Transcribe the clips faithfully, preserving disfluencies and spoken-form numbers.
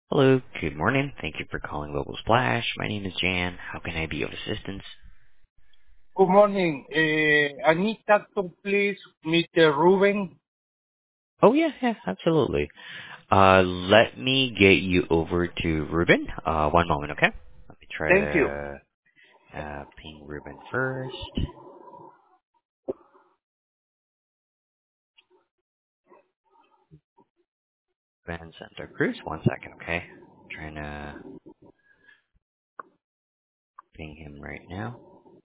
Hello, good morning. Thank you for calling Global Splash. My name is Jan. How can I be of assistance? Good morning. Uh, I need that to please, Mister Ruben. Oh yeah, yeah, absolutely. Uh, let me get you over to Ruben. Uh, one moment, okay? Let me try Thank you. to uh, ping Ruben first. Ruben Santa Cruz. One second, okay? Trying to ping him right now.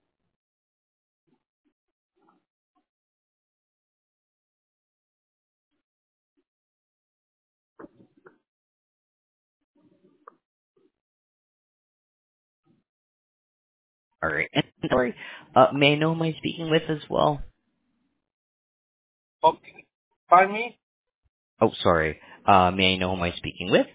All right. And sorry, uh, may I know who I'm speaking with as well? Okay. Pardon me? Oh, sorry. Uh, may I know who I'm speaking with?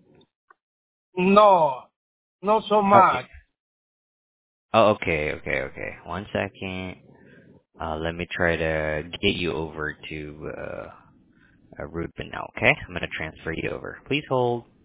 No, not so Okay. much. Oh, okay, okay, okay. One second. Uh, let me try to get you over to uh, uh, Ruben now, okay? I'm going to transfer you over. Please hold.